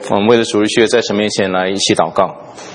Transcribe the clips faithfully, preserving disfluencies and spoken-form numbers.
我们为了主日学在神面前来一起祷告。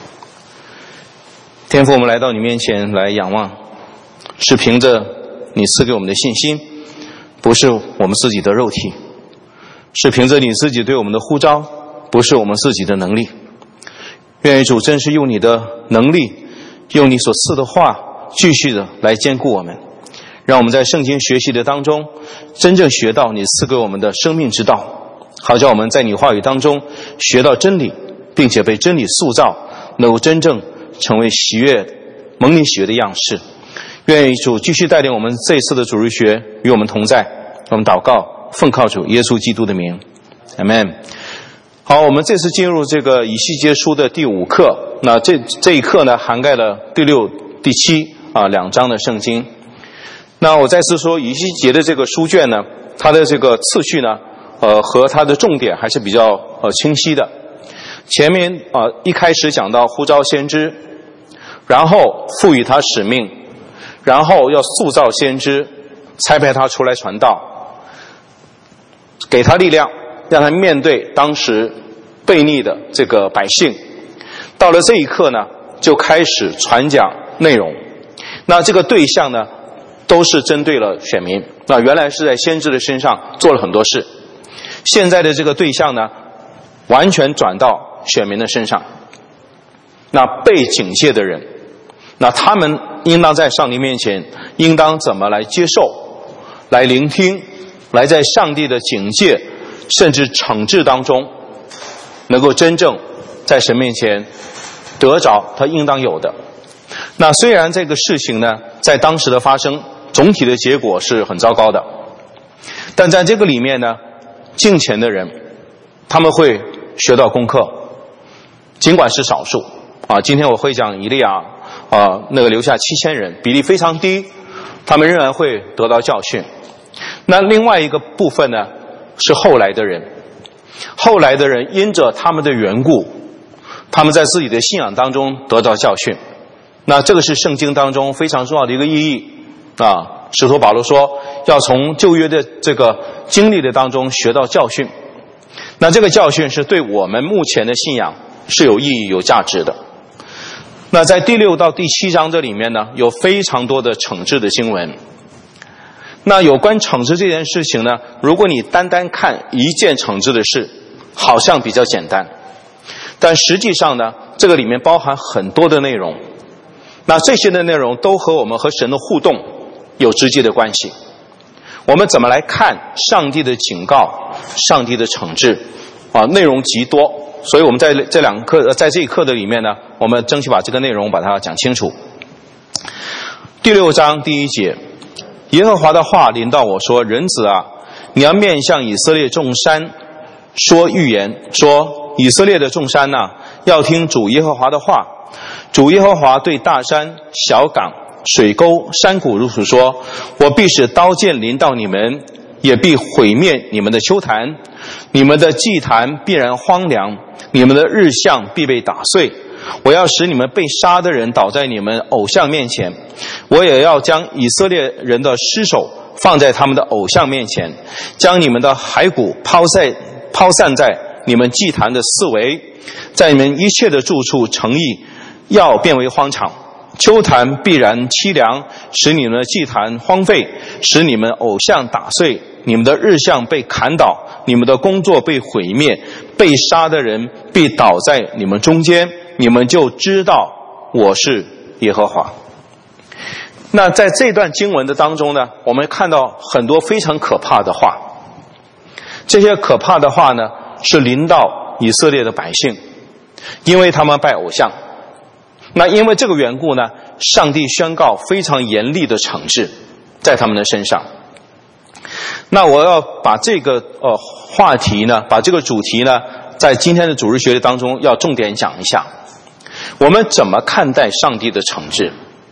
天父，我们来到你面前来仰望，是凭着你赐给我们的信心，不是我们自己的肉体，是凭着你自己对我们的呼召，不是我们自己的能力。愿主真是用你的能力，用你所赐的话继续的来坚固我们，让我们在圣经学习的当中真正学到你赐给我们的生命之道，好叫我们在你话语当中学到真理，并且被真理塑造，能够真正成为喜悦蒙你喜悦的样式。愿主继续带领我们这一次的主日学与我们同在。我们祷告奉靠主耶稣基督的名，阿们。好，我们这次进入这个以西结书的第五课，那这这一课呢涵盖了第六第七啊两章的圣经。那我再次说，以西结的这个书卷呢，它的这个次序呢呃和它的重点还是比较呃清晰的。前面啊、呃、一开始讲到呼召先知，然后赋予他使命，然后要塑造先知，差派他出来传道，给他力量，让他面对当时悖逆的这个百姓。到了这一刻呢，就开始传讲内容。那这个对象呢，都是针对了选民。那原来是在先知的身上做了很多事，现在的这个对象呢，完全转到选民的身上。那被警戒的人，那他们应当在上帝面前应当怎么来接受，来聆听，来在上帝的警戒甚至惩治当中能够真正在神面前得着他应当有的。那虽然这个事情呢在当时的发生总体的结果是很糟糕的，但在这个里面呢，敬虔的人他们会学到功课，尽管是少数啊。今天我会讲以利亚啊，那个留下七千人，比例非常低，他们仍然会得到教训。那另外一个部分呢，是后来的人，后来的人因着他们的缘故，他们在自己的信仰当中得到教训。那这个是圣经当中非常重要的一个意义啊。使徒保罗说，要从旧约的这个经历的当中学到教训。那这个教训是对我们目前的信仰是有意义有价值的。那在第六到第七章这里面呢，有非常多的惩治的经文。那有关惩治这件事情呢，如果你单单看一件惩治的事，好像比较简单，但实际上呢，这个里面包含很多的内容。那这些的内容都和我们和神的互动有直接的关系。我们怎么来看上帝的警告，上帝的惩治啊，内容极多，所以我们在这两课在这一课的里面呢，我们争取把这个内容把它讲清楚。第六章第一节，耶和华的话临到我说，人子啊，你要面向以色列众山说预言，说以色列的众山啊，要听主耶和华的话。主耶和华对大山、小港、水沟、山谷如此说，我必使刀剑临到你们，也必毁灭你们的丘坛，你们的祭坛必然荒凉，你们的日像必被打碎。我要使你们被杀的人倒在你们偶像面前，我也要将以色列人的尸首放在他们的偶像面前，将你们的骸骨抛在抛散在你们祭坛的四围，在你们一切的住处城邑要变为荒场，丘坛必然凄凉，使你们的祭坛荒废，使你们偶像打碎，你们的日像被砍倒，你们的工作被毁灭，被杀的人必倒在你们中间，你们就知道我是耶和华。那在这段经文的当中呢，我们看到很多非常可怕的话，这些可怕的话呢，是临到以色列的百姓，因为他们拜偶像。那因为这个缘故呢，上帝宣告非常严厉的惩治在他们的身上。那我要把这个呃话题呢，把这个主题呢，在今天的主日学当中要重点讲一下，我们怎么看待上帝的惩治。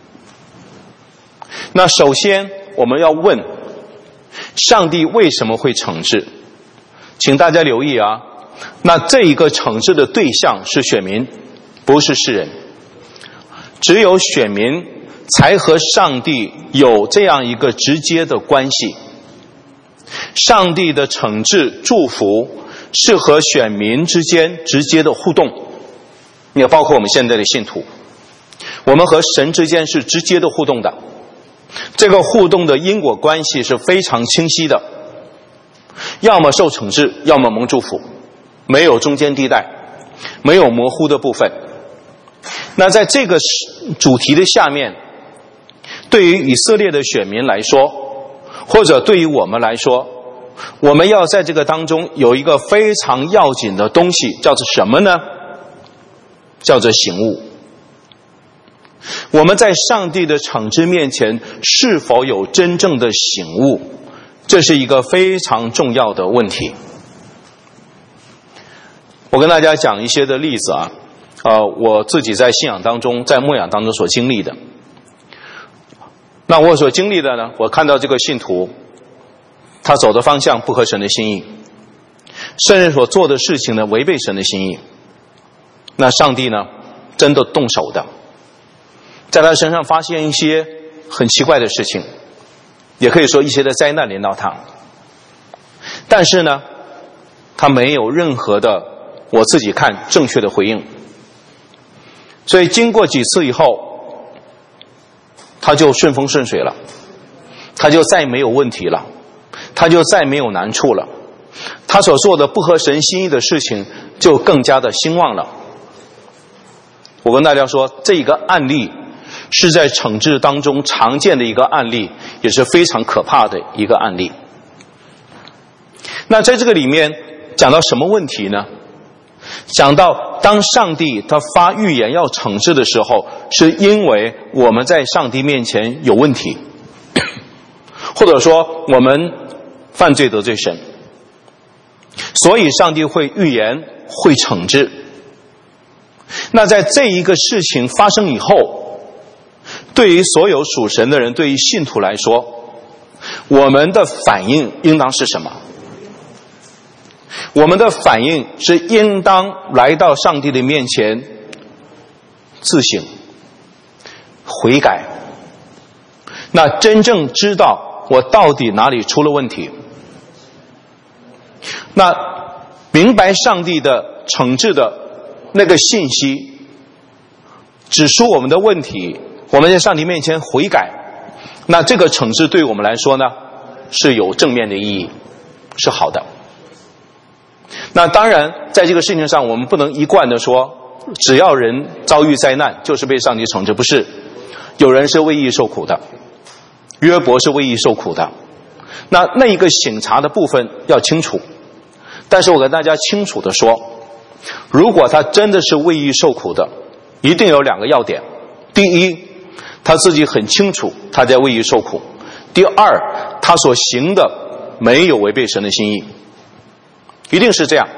那首先我们要问，上帝为什么会惩治？请大家留意啊，那这一个惩治的对象是选民，不是世人。只有选民才和上帝有这样一个直接的关系。上帝的惩治祝福是和选民之间直接的互动，也包括我们现在的信徒，我们和神之间是直接的互动的。这个互动的因果关系是非常清晰的，要么受惩治，要么蒙祝福，没有中间地带，没有模糊的部分。那在这个主题的下面，对于以色列的选民来说，或者对于我们来说，我们要在这个当中有一个非常要紧的东西，叫做什么呢？叫做醒悟。我们在上帝的惩治面前是否有真正的醒悟，这是一个非常重要的问题。我跟大家讲一些的例子啊，呃，我自己在信仰当中，在牧养当中所经历的。那我所经历的呢，我看到这个信徒，他走的方向不合神的心意，甚至所做的事情呢，违背神的心意。那上帝呢，真的动手的，在他身上发现一些很奇怪的事情，也可以说一些的灾难临到他。但是呢，他没有任何的我自己看正确的回应。所以经过几次以后，他就顺风顺水了，他就再没有问题了，他就再没有难处了，他所做的不合神心意的事情就更加的兴旺了。我跟大家说，这一个案例是在惩治当中常见的一个案例，也是非常可怕的一个案例。那在这个里面讲到什么问题呢？讲到当上帝他发预言要惩治的时候，是因为我们在上帝面前有问题，或者说我们犯罪得罪神，所以上帝会预言会惩治。那在这一个事情发生以后，对于所有属神的人，对于信徒来说，我们的反应应当是什么？我们的反应是应当来到上帝的面前自省悔改，那真正知道我到底哪里出了问题，那明白上帝的惩治的那个信息，指出我们的问题，我们在上帝面前悔改，那这个惩治对我们来说呢，是有正面的意义，是好的。那当然在这个事情上，我们不能一贯的说只要人遭遇灾难就是被上帝惩治，不是，有人是为义受苦的，约伯是为义受苦的，那那一个省察的部分要清楚。但是我跟大家清楚的说，如果他真的是为义受苦的，一定有两个要点。第一，他自己很清楚他在为义受苦；第二，他所行的没有违背神的心意，一定是这样。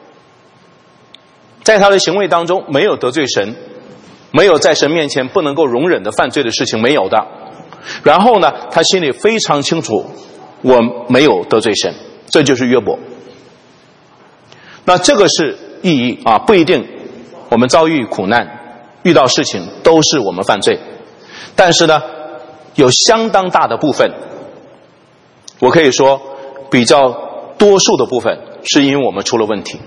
在他的行为当中没有得罪神，没有在神面前不能够容忍的犯罪的事情，没有的。然后呢，他心里非常清楚我没有得罪神，这就是约伯。那这个是意义啊，不一定我们遭遇苦难遇到事情都是我们犯罪，但是呢有相当大的部分，我可以说比较多数的部分是因为我们出了问题。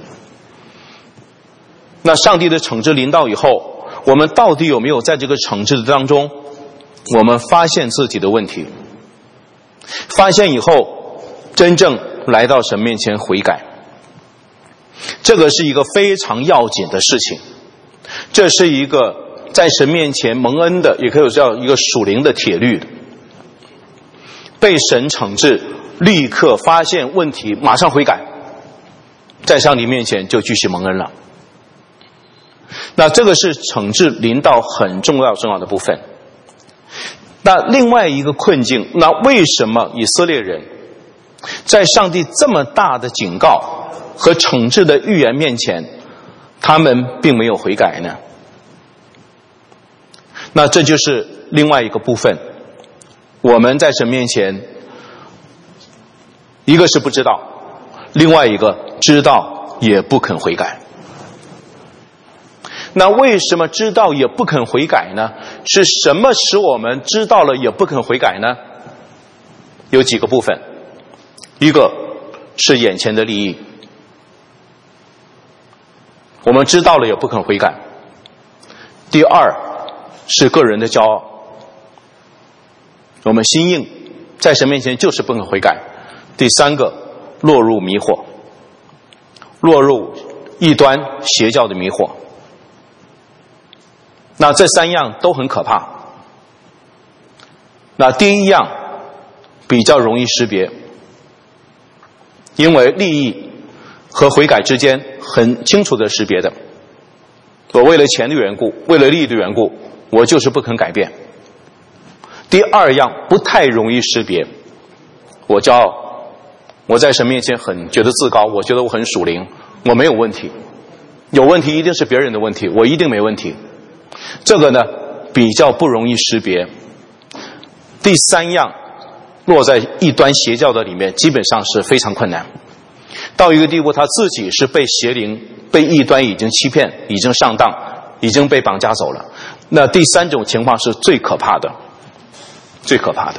那上帝的惩治临到以后，我们到底有没有在这个惩治当中我们发现自己的问题，发现以后真正来到神面前悔改，这个是一个非常要紧的事情。这是一个在神面前蒙恩的，也可以叫一个属灵的铁律，被神惩治立刻发现问题马上悔改，在上帝面前就继续蒙恩了。那这个是惩治临到很重要重要的部分。那另外一个困境，那为什么以色列人在上帝这么大的警告和惩治的预言面前，他们并没有悔改呢？那这就是另外一个部分，我们在神面前，一个是不知道，另外一个知道也不肯悔改。那为什么知道也不肯悔改呢？是什么使我们知道了也不肯悔改呢？有几个部分，一个是眼前的利益， 我们知道了也不肯悔改。第二是个人的骄傲，我们心硬，在神面前就是不肯悔改。第三个，落入迷惑，落入异端邪教的迷惑。那这三样都很可怕。那第一样比较容易识别，因为利益和悔改之间很清楚的识别的。我为了钱的缘故，为了利益的缘故，我就是不肯改变。第二样不太容易识别，我骄傲，我在神面前很觉得自高，我觉得我很属灵，我没有问题，有问题一定是别人的问题，我一定没问题。这个呢比较不容易识别。第三样落在异端邪教的里面，基本上是非常困难，到一个地步他自己是被邪灵被异端已经欺骗，已经上当，已经被绑架走了。那第三种情况是最可怕的，最可怕的。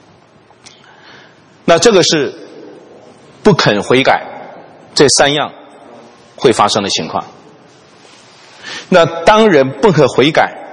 那这个是不肯悔改，这三样会发生的情况。那当人不肯悔改，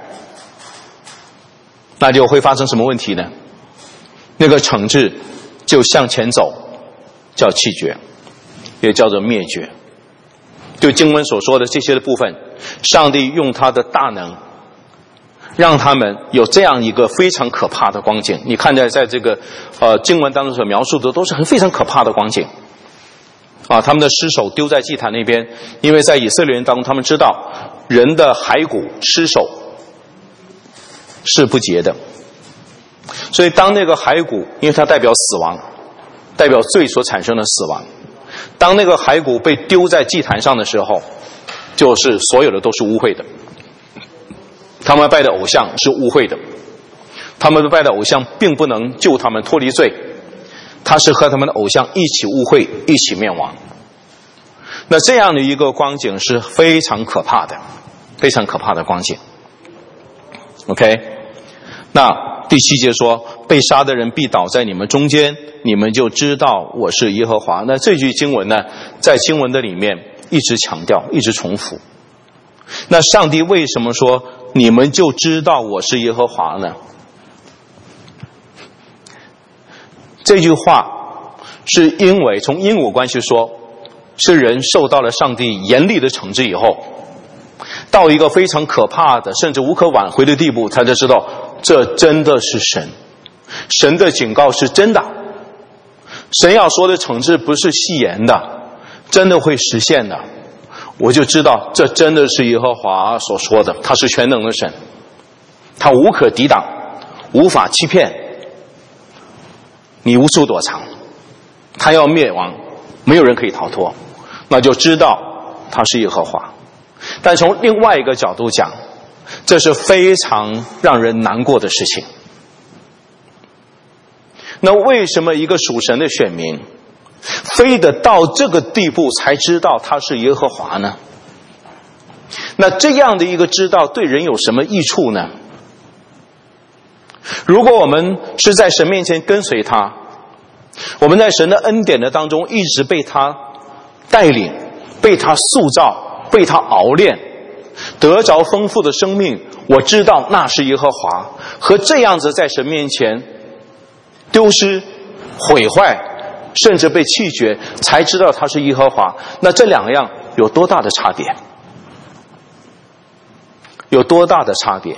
那就会发生什么问题呢？那个惩治就向前走，叫弃绝，也叫做灭绝。就经文所说的这些的部分，上帝用他的大能让他们有这样一个非常可怕的光景。你看在在这个呃经文当中所描述的都是很非常可怕的光景啊，他们的尸首丢在祭坛那边，因为在以色列人当中他们知道人的骸骨尸首是不洁的，所以当那个骸骨，因为它代表死亡，代表罪所产生的死亡，当那个骸骨被丢在祭坛上的时候，就是所有的都是污秽的。他们拜的偶像是污秽的，他们拜的偶像并不能救他们脱离罪，他是和他们的偶像一起污秽，一起灭亡。那这样的一个光景是非常可怕的，非常可怕的光景。 OK， 那第七节说，被杀的人必倒在你们中间，你们就知道我是耶和华。那这句经文呢，在经文的里面一直强调，一直重复。那上帝为什么说你们就知道我是耶和华呢？这句话是因为从因果关系说，是人受到了上帝严厉的惩治以后，到一个非常可怕的甚至无可挽回的地步，他就知道这真的是神，神的警告是真的，神要说的惩治不是戏言的，真的会实现的。我就知道这真的是耶和华所说的，他是全能的神，他无可抵挡，无法欺骗，你无处躲藏，他要灭亡，没有人可以逃脱，那就知道他是耶和华。但从另外一个角度讲，这是非常让人难过的事情。那为什么一个属神的选民非得到这个地步才知道他是耶和华呢？那这样的一个知道对人有什么益处呢？如果我们是在神面前跟随他，我们在神的恩典的当中一直被他带领，被他塑造，被他熬炼，得着丰富的生命，我知道那是耶和华，和这样子在神面前丢失毁坏甚至被弃绝才知道他是耶和华，那这两样有多大的差别？有多大的差别？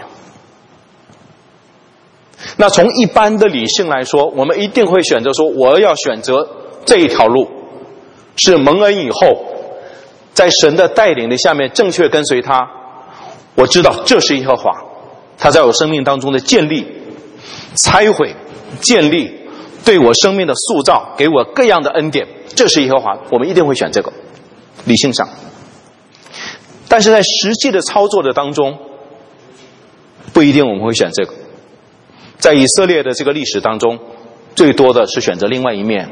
那从一般的理性来说，我们一定会选择说，我要选择这一条路，是蒙恩以后在神的带领的下面正确跟随他，我知道这是耶和华，他在我生命当中的建立、拆毁、建立，对我生命的塑造，给我各样的恩典，这是耶和华，我们一定会选这个，理性上。但是在实际的操作的当中，不一定我们会选这个。在以色列的这个历史当中，最多的是选择另外一面。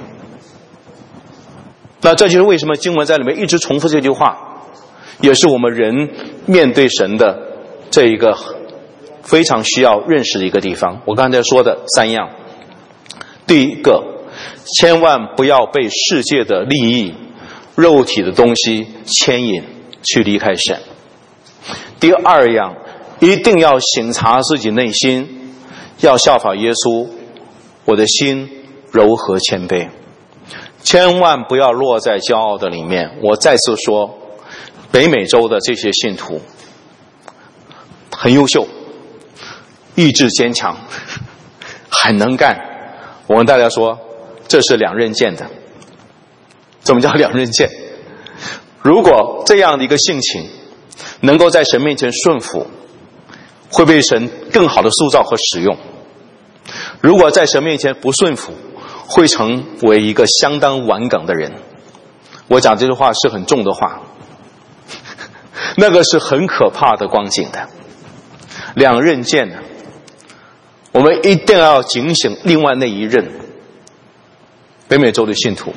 那这就是为什么经文在里面一直重复这句话，也是我们人面对神的这一个非常需要认识的一个地方。我刚才说的三样，第一个，千万不要被世界的利益、肉体的东西牵引， 去离开神。第二样，一定要省察自己内心，要效法耶稣，我的心柔和谦卑，千万不要落在骄傲的里面。我再次说，北美洲的这些信徒很优秀，意志坚强，很能干。我跟大家说，这是两刃剑的。怎么叫两刃剑？如果这样的一个性情能够在神面前顺服，会被神更好的塑造和使用。如果在神面前不顺服，会成为一个相当顽梗的人。我讲这句话是很重的话，那个是很可怕的光景的。两刃剑呢，我们一定要警醒另外那一刃。北美洲的信徒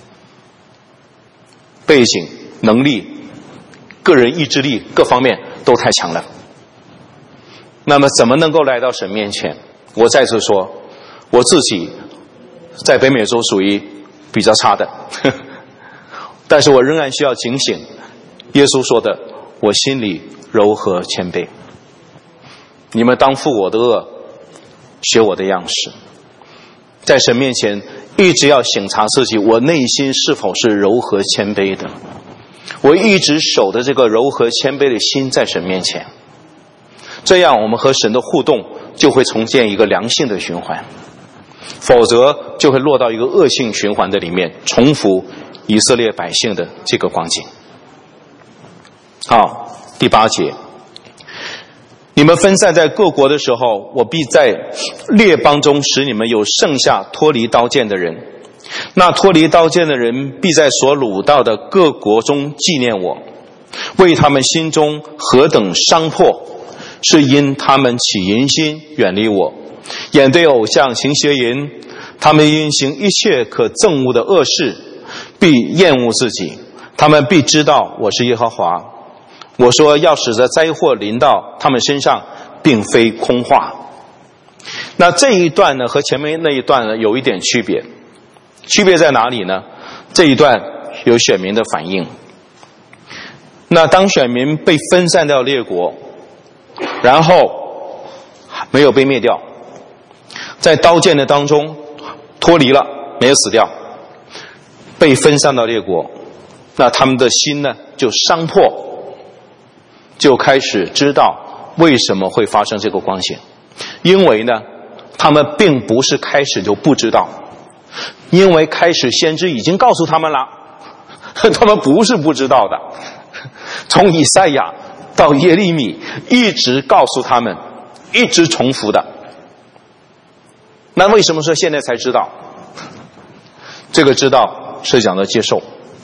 背景、能力、个人意志力各方面都太强了，那么怎么能够来到神面前？我再次说，我自己在北美洲属于比较差的，呵呵，但是我仍然需要警醒耶稣说的，我心里柔和谦卑。你们当负我的恶，学我的样式。在神面前一直要省察自己，我内心是否是柔和谦卑的。我一直守着这个柔和谦卑的心在神面前，这样我们和神的互动就会重建一个良性的循环，否则就会落到一个恶性循环的里面，重复以色列百姓的这个光景。好，第八节，你们分散在各国的时候，我必在列邦中使你们有剩下脱离刀剑的人，那脱离刀剑的人必在所掳到的各国中纪念我，为他们心中何等伤破，是因他们起淫心，远离我，眼对偶像行邪淫，他们因行一切可憎恶的恶事，必厌恶自己，他们必知道我是耶和华。我说要使这灾祸临到他们身上，并非空话。那这一段呢，和前面那一段呢有一点区别，区别在哪里呢？这一段有选民的反应。那当选民被分散到列国，然后没有被灭掉，在刀剑的当中脱离了，没有死掉，被分散到列国，那他们的心呢就伤破，就开始知道为什么会发生这个光景。因为呢他们并不是开始就不知道，因为开始先知已经告诉他们了，他们不是不知道的，从以赛亚到耶利米一直告诉他们，一直重复的。那为什么说现在才知道？这个知道是讲的接受，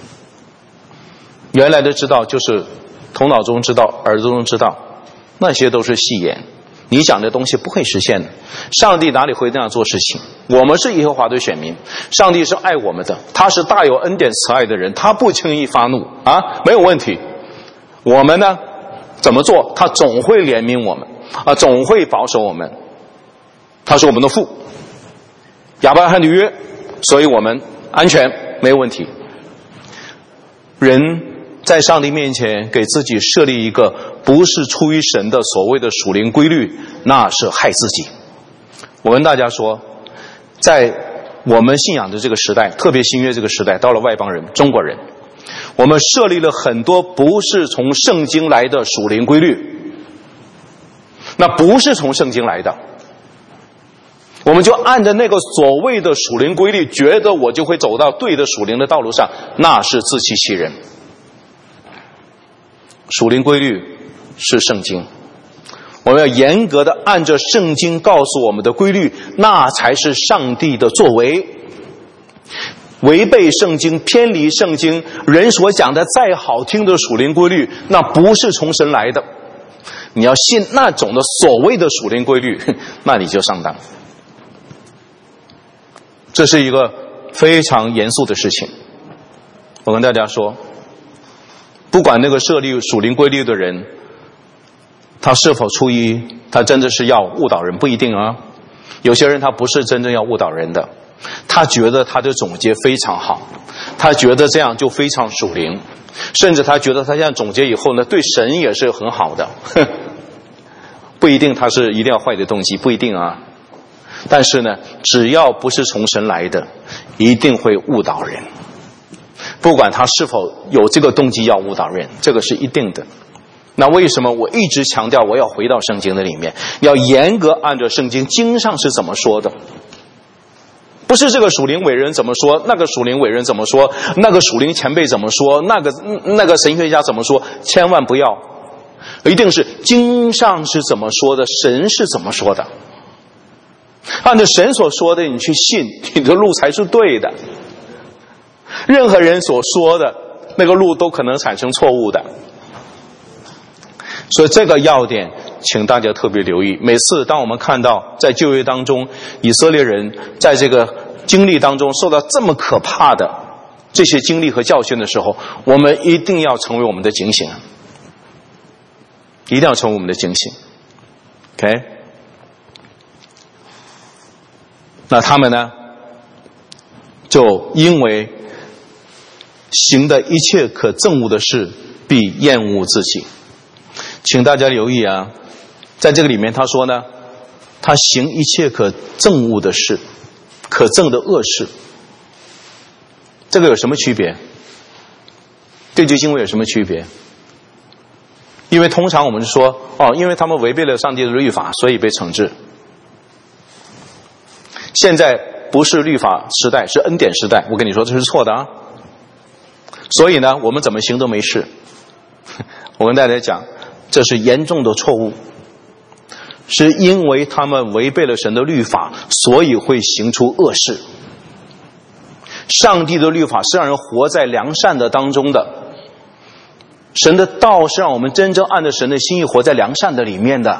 原来的知道就是头脑中知道，耳朵中知道，那些都是戏言，你讲的东西不会实现的。上帝哪里会那样做事情？我们是耶和华的选民，上帝是爱我们的，他是大有恩典慈爱的人，他不轻易发怒啊，没有问题。我们呢怎么做，他总会怜悯我们啊，总会保守我们，他是我们的父，亚伯拉罕的约，所以我们安全，没有问题。人在上帝面前给自己设立一个不是出于神的所谓的属灵规律，那是害自己。我跟大家说，在我们信仰的这个时代，特别新约这个时代，到了外邦人中国人，我们设立了很多不是从圣经来的属灵规律，那不是从圣经来的，我们就按着那个所谓的属灵规律，觉得我就会走到对的属灵的道路上，那是自欺欺人。属灵规律是圣经，我们要严格的按着圣经告诉我们的规律，那才是上帝的作为。违背圣经，偏离圣经，人所讲的再好听的属灵规律，那不是从神来的。你要信那种的所谓的属灵规律，那你就上当。这是一个非常严肃的事情。我跟大家说，不管那个设立属灵规律的人，他是否出于他真的是要误导人，不一定啊。有些人他不是真正要误导人的， 他觉得他的总结非常好，他觉得这样就非常属灵，甚至他觉得他这样总结以后呢，对神也是很好的。不一定他是一定要坏的动机，不一定啊。但是呢，只要不是从神来的，一定会误导人。不管他是否有这个动机要误导人，这个是一定的。那为什么我一直强调我要回到圣经的里面，要严格按照圣经经上是怎么说的？不是这个属灵伟人怎么说，那个属灵伟人怎么说，那个属灵前辈怎么说，那个那个神学家怎么说，千万不要，一定是经上是怎么说的，神是怎么说的。按照神所说的你去信，你的路才是对的。任何人所说的那个路都可能产生错误的。所以这个要点请大家特别留意。每次当我们看到在旧约当中以色列人在这个经历当中受到这么可怕的这些经历和教训的时候，我们一定要成为我们的警醒，一定要成为我们的警醒。 OK， 那他们呢就因为行的一切可憎恶的事必厌恶自己。请大家留意啊，在这个里面他说呢，他行一切可憎恶的事，可憎的恶事，这个有什么区别？这句经文有什么区别？因为通常我们是说哦，因为他们违背了上帝的律法，所以被惩治。现在不是律法时代，是恩典时代，我跟你说这是错的啊。所以呢，我们怎么行都没事。我跟大家讲，这是严重的错误，是因为他们违背了神的律法，所以会行出恶事。上帝的律法是让人活在良善的当中的，神的道是让我们真正按照神的心意活在良善的里面的，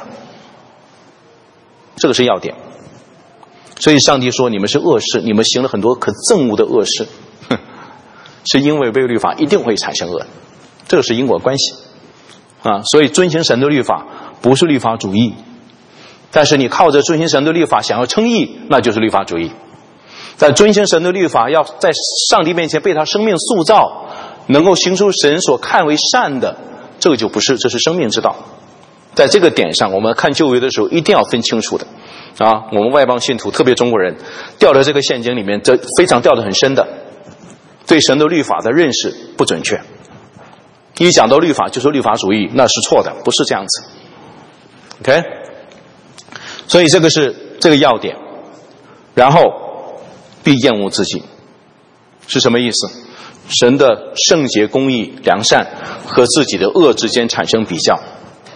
这个是要点。所以上帝说你们是恶事，你们行了很多可憎恶的恶事，是因为违背律法一定会产生恶，这个是因果关系啊。所以遵行神的律法不是律法主义，但是你靠着遵行神的律法想要称义，那就是律法主义。在遵行神的律法，要在上帝面前被他生命塑造，能够行出神所看为善的，这个就不是，这是生命之道。在这个点上，我们看旧约的时候一定要分清楚的啊。我们外邦信徒，特别中国人，掉在这个陷阱里面，这非常掉得很深的，对神的律法的认识不准确。一讲到律法就说律法主义，那是错的，不是这样子。OK， 所以这个是这个要点。然后必厌恶自己是什么意思？神的圣洁、公义、良善和自己的恶之间产生比较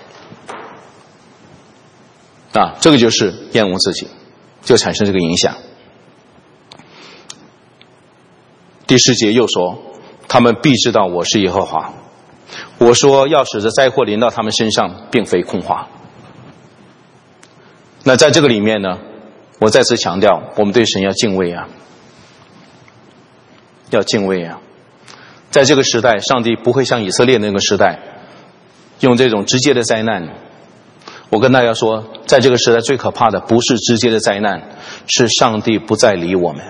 啊，这个就是厌恶自己，就产生这个影响。第十节又说，他们必知道我是耶和华。我说要使这灾祸临到他们身上，并非空话。那在这个里面呢，我再次强调，我们对神要敬畏啊，要敬畏啊。在这个时代，上帝不会像以色列那个时代用这种直接的灾难。我跟大家说，在这个时代最可怕的不是直接的灾难，是上帝不再理我们，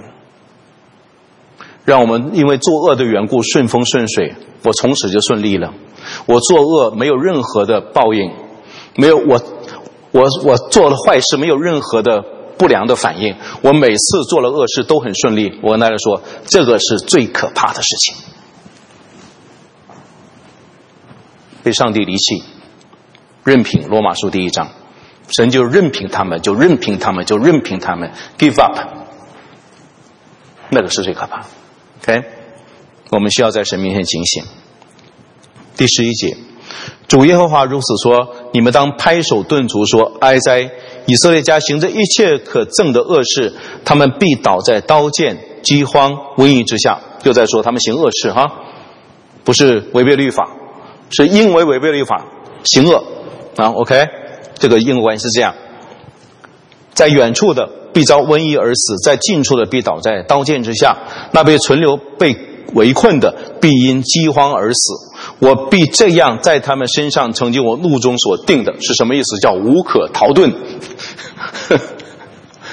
让我们因为作恶的缘故顺风顺水，我从此就顺利了。我作恶没有任何的报应，没有我我我做了坏事没有任何的不良的反应，我每次做了恶事都很顺利。我跟大家说，这个是最可怕的事情。被上帝离弃，任凭罗马书第一章，神就任凭他们，就任凭他们，就任凭他们 give up， 那个是最可怕。 OK， 我们需要在神面前警醒。第十一节，主耶和华如此说，你们当拍手顿足说，哀哉！以色列家行着一切可憎的恶事，他们必倒在刀剑、饥荒、瘟疫之下。又在说他们行恶事哈，不是违背律法，是因为违背律法行恶啊。OK， 这个因果关系是这样：在远处的必遭瘟疫而死，在近处的必倒在刀剑之下。那被存留、被围困的，必因饥荒而死。我必这样在他们身上成就我怒中所定的。是什么意思？叫无可逃遁。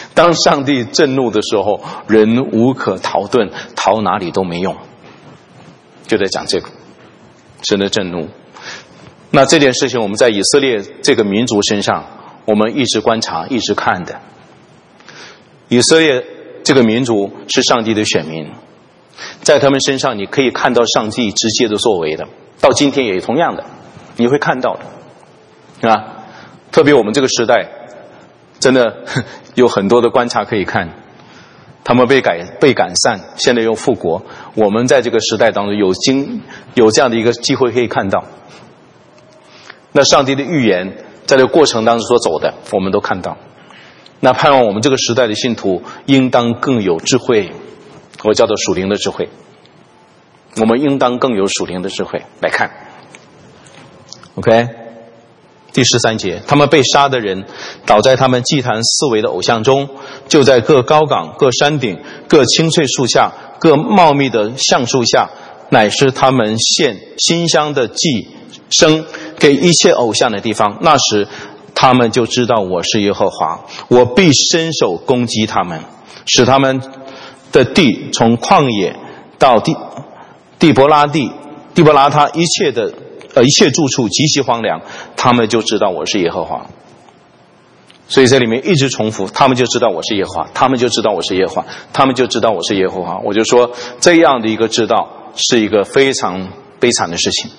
当上帝震怒的时候，人无可逃遁，逃哪里都没用。就在讲这个神的震怒。那这件事情我们在以色列这个民族身上，我们一直观察一直看的。以色列这个民族是上帝的选民，在他们身上你可以看到上帝直接的作为的，到今天也同样的你会看到的啊。特别我们这个时代真的有很多的观察可以看，他们被改被赶散，现在又复国，我们在这个时代当中有经有这样的一个机会可以看到。那上帝的预言在这个过程当中所走的我们都看到，那盼望我们这个时代的信徒应当更有智慧，我叫做属灵的智慧，我们应当更有属灵的智慧来看。 OK， 第十三节，他们被杀的人倒在他们祭坛四围的偶像中，就在各高岗各山顶各青翠树下各茂密的橡树下，乃是他们献馨香的祭牲给一切偶像的地方。那时他们就知道我是耶和华，我必伸手攻击他们，使他们的地从旷野到地地伯拉地地伯拉他一切的呃一切住处极其荒凉，他们就知道我是耶和华。所以这里面一直重复，他们就知道我是耶和华，他们就知道我是耶和华，他们就知道我是耶和华。我就说这样的一个知道是一个非常悲惨的事情，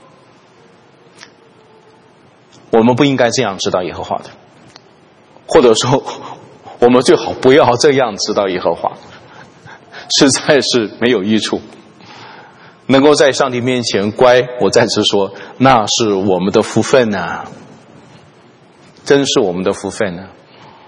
我们不应该这样知道耶和华的，或者说我们最好不要这样知道耶和华，实在是没有益处。能够在上帝面前乖，我再次说那是我们的福分啊，真是我们的福分啊。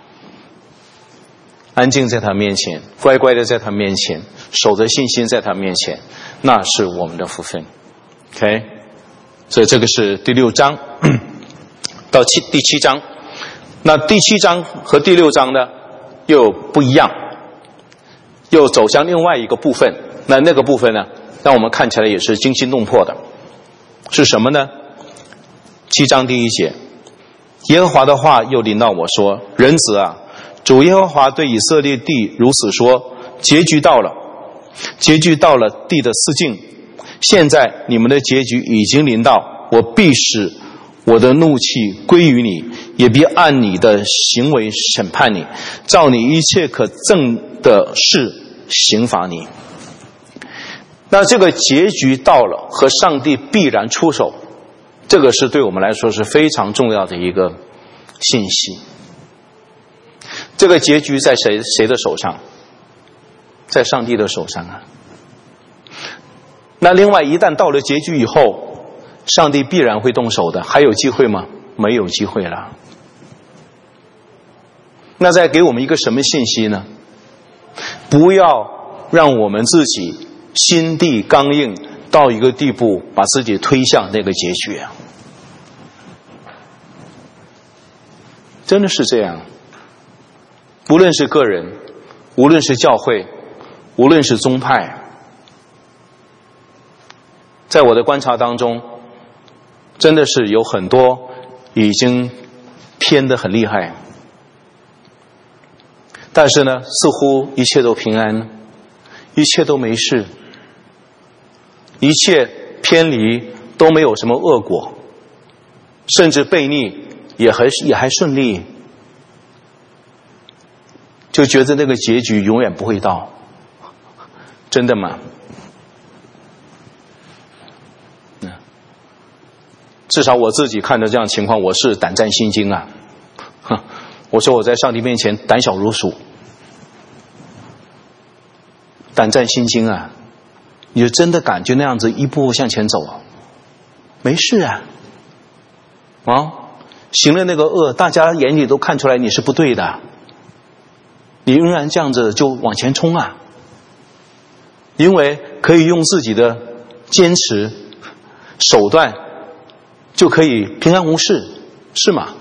安静在他面前，乖乖的在他面前，守着信心在他面前，那是我们的福分。 OK， 所以这个是第六章到七第七章。那第七章和第六章呢又不一样，又走向另外一个部分。那那个部分呢让我们看起来也是惊心动魄的，是什么呢？七章第一节，耶和华的话又临到我说，人子啊，主耶和华对以色列地如此说，结局到了，结局到了地的四境，现在你们的结局已经临到，我必使我的怒气归于你，也必按你的行为审判你，照你一切可憎的事刑罚你。那这个结局到了和上帝必然出手，这个是对我们来说是非常重要的一个信息。这个结局在谁谁的手上？在上帝的手上啊。那另外一旦到了结局以后，上帝必然会动手的，还有机会吗？没有机会了。那再给我们一个什么信息呢？不要让我们自己心地刚硬到一个地步，把自己推向那个结局啊！真的是这样。无论是个人，无论是教会，无论是宗派，在我的观察当中，真的是有很多已经偏得很厉害，但是呢，似乎一切都平安，一切都没事，一切偏离都没有什么恶果，甚至悖逆也还也还顺利，就觉得那个结局永远不会到。真的吗？至少我自己看到这样情况，我是胆战心惊啊！我说我在上帝面前胆小如鼠，胆战心惊啊！你就真的敢就那样子一步步向前走啊？没事啊，啊，行了那个恶，大家眼里都看出来你是不对的，你仍然这样子就往前冲啊！因为可以用自己的坚持手段就可以平安无事，是吗？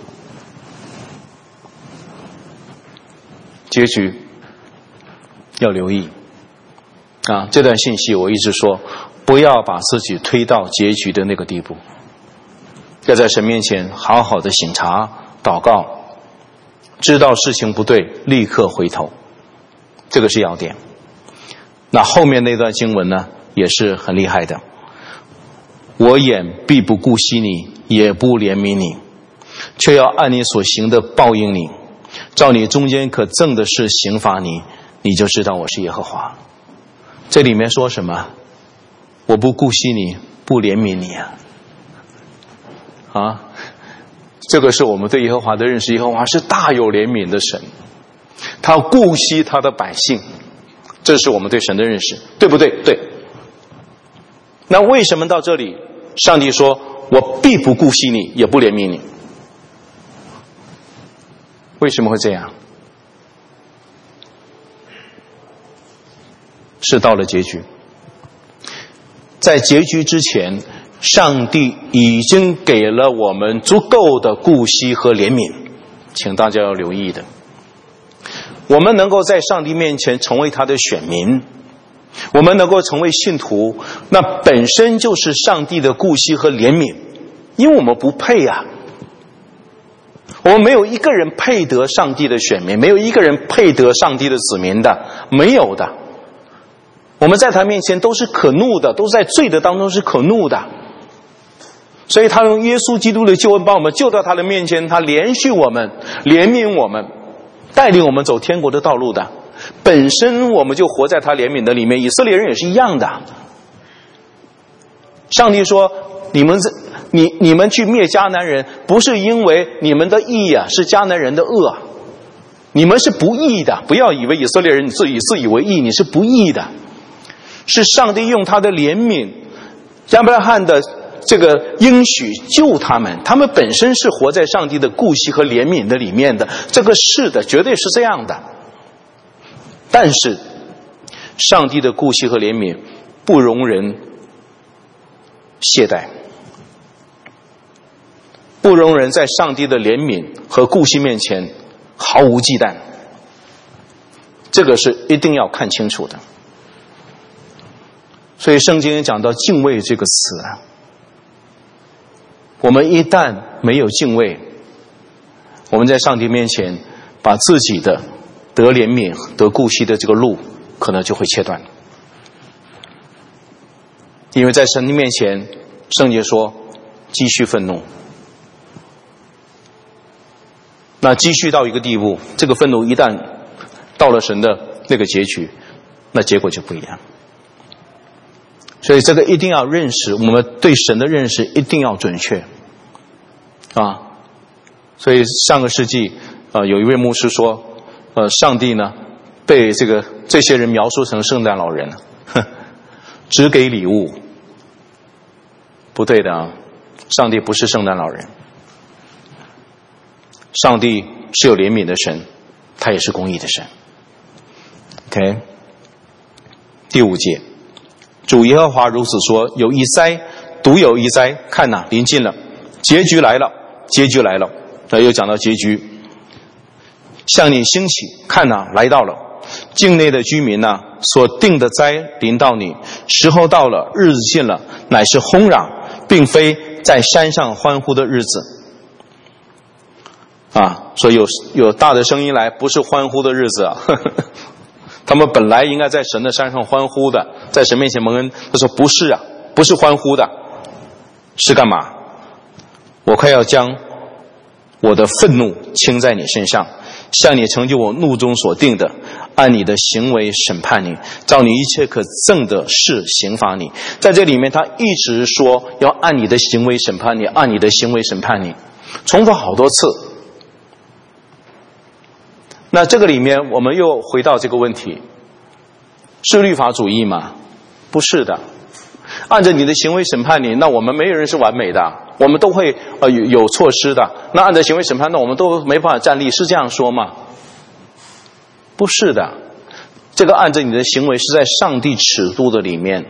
结局要留意啊！这段信息我一直说，不要把自己推到结局的那个地步，要在神面前好好的省察祷告， 知道事情不对，立刻回头，这个是要点。那后面那段经文呢，也是很厉害的。我眼必不顾惜你，也不怜悯你，却要按你所行的报应你，照你中间可憎的事刑罚你，你就知道我是耶和华。这里面说什么？我不顾惜你，不怜悯你啊！啊，这个是我们对耶和华的认识。耶和华是大有怜悯的神，他顾惜他的百姓，这是我们对神的认识，对不对？对。那为什么到这里上帝说我必不顾惜你，也不怜悯你？为什么会这样？是到了结局。在结局之前，上帝已经给了我们足够的顾惜和怜悯，请大家要留意的。我们能够在上帝面前成为他的选民，我们能够成为信徒，那本身就是上帝的顾惜和怜悯，因为我们不配啊。我们没有一个人配得上帝的选民，没有一个人配得上帝的子民的，没有的。我们在他面前都是可怒的，都是在罪的当中是可怒的。所以他用耶稣基督的救恩把我们救到他的面前，他怜恤我们，怜悯我们，带领我们走天国的道路的。本身我们就活在他怜悯的里面，以色列人也是一样的。上帝说你们你你们去灭迦南人，不是因为你们的义啊，是迦南人的恶。你们是不义的，不要以为以色列人自己自以为义，你是不义的。是上帝用他的怜悯，亚伯拉罕的这个应许救他们，他们本身是活在上帝的顾惜和怜悯的里面的，这个是的，绝对是这样的。但是上帝的顾惜和怜悯不容人懈怠，不容人在上帝的怜悯和顾惜面前毫无忌惮，这个是一定要看清楚的。所以圣经讲到敬畏这个词啊，我们一旦没有敬畏，我们在上帝面前把自己的得怜悯得顾惜的这个路可能就会切断。因为在神的面前，圣经说积蓄愤怒，那积蓄到一个地步，这个愤怒一旦到了神的那个结局，那结果就不一样。所以这个一定要认识，我们对神的认识一定要准确啊。所以上个世纪呃有一位牧师说，呃上帝呢被这个这些人描述成圣诞老人，哼，只给礼物。不对的啊，上帝不是圣诞老人，上帝是有怜悯的神，他也是公义的神。 OK， 第五节，主耶和华如此说，有一灾，独有一灾，看哪，临近了，结局来了，结局来了。那又讲到结局，向你兴起，看哪，来到了，境内的居民哪，所定的灾临到你，时候到了，日子近了，乃是轰嚷，并非在山上欢呼的日子啊。所以有有大的声音来，不是欢呼的日子啊。呵呵，他们本来应该在神的山上欢呼的，在神面前蒙恩。他说不是啊，不是欢呼的，是干嘛？我快要将我的愤怒倾在你身上，向你成就我怒中所定的，按你的行为审判你，照你一切可憎的事刑罚你。在这里面他一直说要按你的行为审判你，按你的行为审判你，重复好多次。那这个里面我们又回到这个问题，是律法主义吗？不是的。按照你的行为审判你，那我们没有人是完美的，我们都会呃有有错失的。那按照行为审判，那我们都没办法站立，是这样说吗？不是的。这个按照你的行为是在上帝尺度的里面。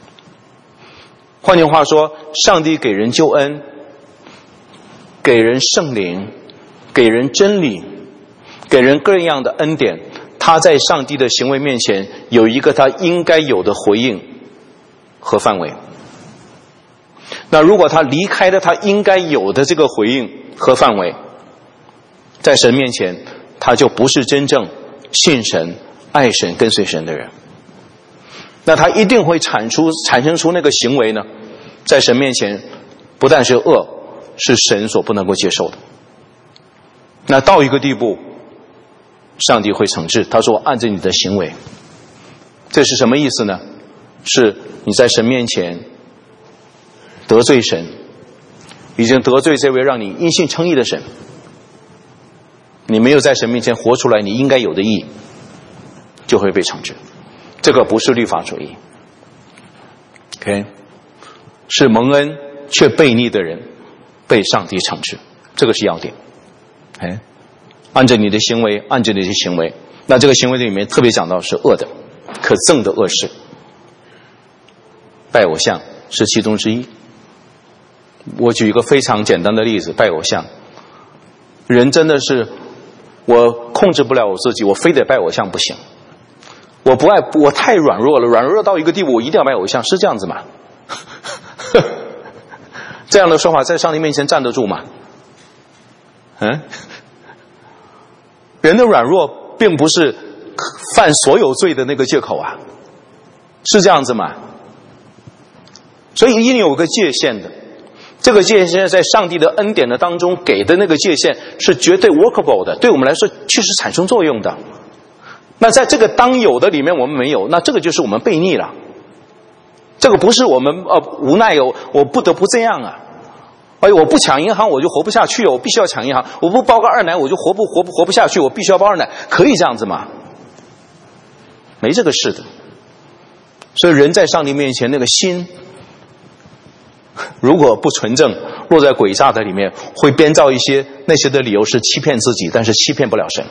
换句话说，上帝给人救恩，给人圣灵，给人真理，给人各样的恩典，他在上帝的行为面前有一个他应该有的回应和范围。那如果他离开了他应该有的这个回应和范围，在神面前他就不是真正信神、爱神、跟随神的人。那他一定会产出产生出那个行为呢，在神面前不但是恶，是神所不能够接受的。那到一个地步，上帝会惩治，他说按着你的行为。这是什么意思呢？是你在神面前得罪神，已经得罪这位让你因信称义的神，你没有在神面前活出来你应该有的义，就会被惩治。这个不是律法主义 OK， 是蒙恩却悖逆的人被上帝惩治，这个是要点。哎，按着你的行为，按着你的行为，那这个行为里面特别讲到是恶的，可憎的恶事，拜偶像是其中之一。我举一个非常简单的例子，拜偶像，人真的是我控制不了我自己，我非得拜偶像不行。我不爱，我太软弱了，软弱到一个地步，我一定要拜偶像，是这样子吗？这样的说法在上帝面前站得住吗？嗯，人的软弱并不是犯所有罪的那个借口啊，是这样子吗？所以一定有个界限的，这个界限在上帝的恩典的当中给的那个界限是绝对 workable 的，对我们来说确实产生作用的。那在这个当有的里面我们没有，那这个就是我们悖逆了。这个不是我们呃无奈有，我不得不这样啊。哎，我不抢银行我就活不下去，我必须要抢银行。我不包个二奶我就活不活不活不下去，我必须要包二奶，可以这样子吗？没这个事的。所以人在上帝面前那个心，如果不纯正，落在诡诈的里面，会编造一些那些的理由是欺骗自己，但是欺骗不了神。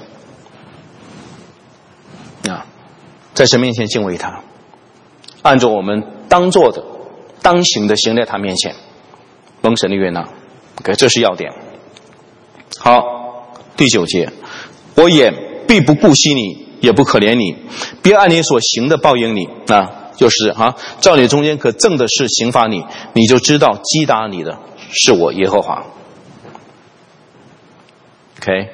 啊，在神面前敬畏他，按照我们当做的、当行的行在他面前，蒙神的悦纳。OK， 这是要点。好，第九节，我眼必不顾惜你，也不可怜你，别按你所行的报应你啊，就是啊，照你中间可憎的事刑罚你，你就知道击打你的是我耶和华。OK，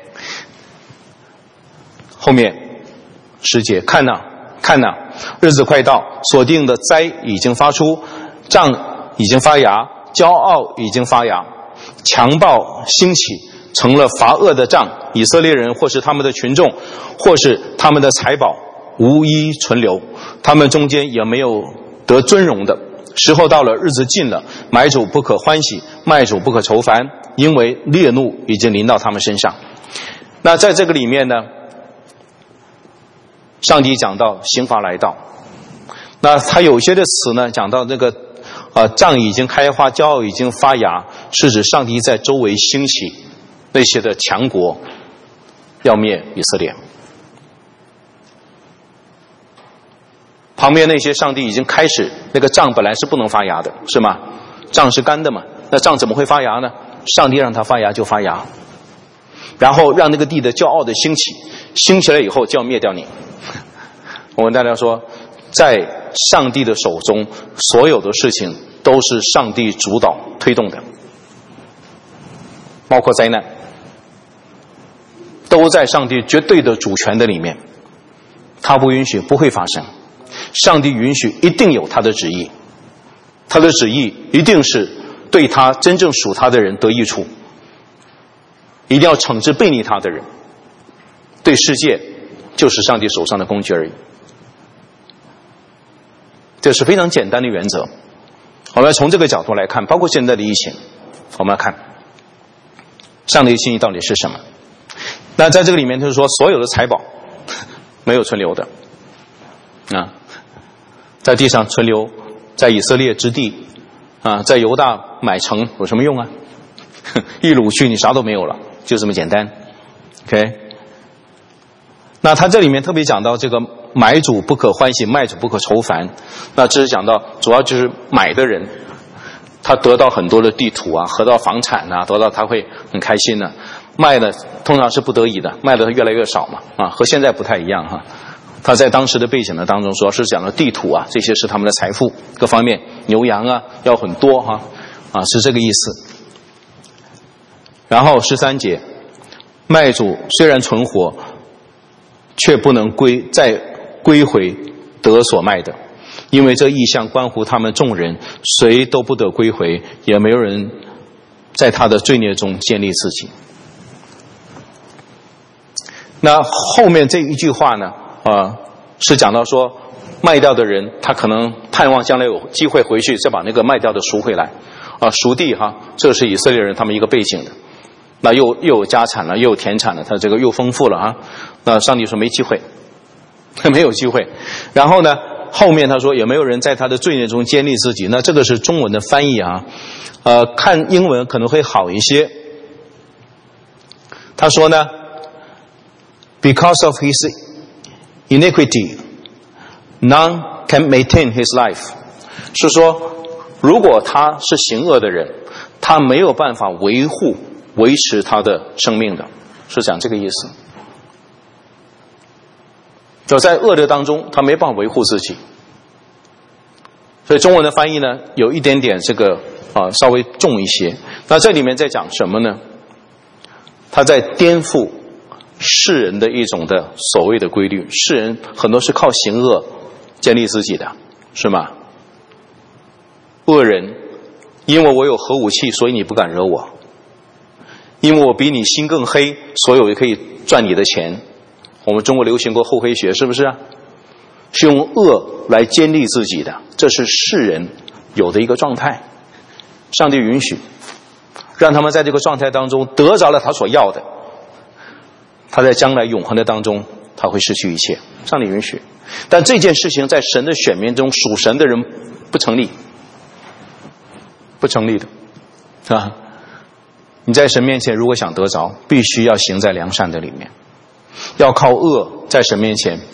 后面十节，看哪，看哪，日子快到，所定的灾已经发出，杖已经发芽，骄傲已经发芽，强暴兴起，成了罚恶的杖。以色列人或是他们的群众，或是他们的财宝，无一存留，他们中间也没有得尊荣的。时候到了，日子近了，买主不可欢喜，卖主不可愁烦，因为烈怒已经临到他们身上。那在这个里面呢，上帝讲到刑罚来到，那他有些的词呢讲到这个呃，杖已经开花，骄傲已经发芽，是指上帝在周围兴起那些的强国，要灭以色列。旁边那些上帝已经开始，那个杖本来是不能发芽的，是吗？杖是干的嘛，那杖怎么会发芽呢？上帝让它发芽就发芽，然后让那个地的骄傲的兴起，兴起来以后就要灭掉你。我跟大家说，在上帝的手中，所有的事情都是上帝主导推动的，包括灾难，都在上帝绝对的主权的里面，他不允许不会发生，上帝允许一定有他的旨意，他的旨意一定是对他真正属他的人得益处，一定要惩治悖逆他的人，对世界就是上帝手上的工具而已。这是非常简单的原则。我们要从这个角度来看，包括现在的疫情，我们要看上帝的心意到底是什么。那在这个里面就是说，所有的财宝没有存留的啊，在地上存留，在以色列之地啊，在犹大买城有什么用啊？一掳去你啥都没有了，就这么简单。 OK， 那他这里面特别讲到这个买主不可欢喜，卖主不可愁烦。那这是讲到主要就是买的人，他得到很多的地土啊，得到房产啊，得到他会很开心的、啊。卖的通常是不得已的，卖的越来越少嘛，啊，和现在不太一样哈。他在当时的背景的当中，主要是讲到地土啊，这些是他们的财富，各方面牛羊啊要很多哈，啊是这个意思。然后十三节，卖主虽然存活， 却不能归再归回得所卖的，因为这意象关乎他们众人，谁都不得归回，也没有人在他的罪孽中建立自己。那后面这一句话呢，呃，是讲到说卖掉的人他可能盼望将来有机会回去再把那个卖掉的赎回来啊，赎地哈，这是以色列人他们一个背景的。那又又有家产了，又有田产了，他这个又丰富了啊。那上帝说没机会，没有机会。然后呢，后面他说也没有人在他的罪孽中建立自己。那这个是中文的翻译啊，呃，看英文可能会好一些。他说呢 ，Because of his iniquity, none can maintain his life。是说，如果他是行恶的人，他没有办法维护。维持他的生命的，是讲这个意思。就在恶的当中，他没办法维护自己。所以中文的翻译呢，有一点点这个啊、呃、稍微重一些。那这里面在讲什么呢？他在颠覆世人的一种的所谓的规律。世人很多是靠行恶建立自己的，是吗？恶人，因为我有核武器，所以你不敢惹我。因为我比你心更黑，所以我就可以赚你的钱。我们中国流行过厚黑学，是不是啊？是用恶来建立自己的，这是世人有的一个状态。上帝允许，让他们在这个状态当中得着了他所要的，他在将来永恒的当中他会失去一切。上帝允许，但这件事情在神的选民中，属神的人不成立，不成立的啊。你在神面前如果想得着，必须要行在良善的里面，要靠恶在神面前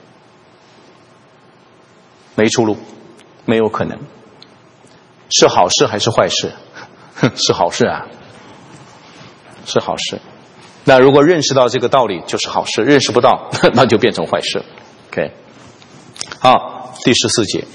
没出路，没有可能。是好事还是坏事？是好事啊，是好事。那如果认识到这个道理就是好事，认识不到那就变成坏事。 OK， 好，第十四节，